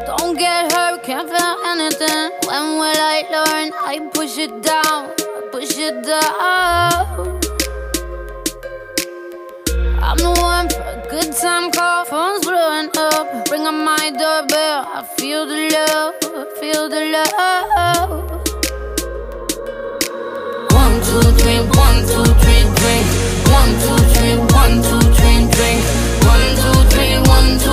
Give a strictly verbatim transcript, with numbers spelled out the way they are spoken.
Don't get hurt, can't feel anything. When will I learn? I push it down, I push it down. I'm the one for a good time call. Phone's blowing up, ring on my doorbell. I feel the love, I feel the love. One, two, three, one, two, three, drink.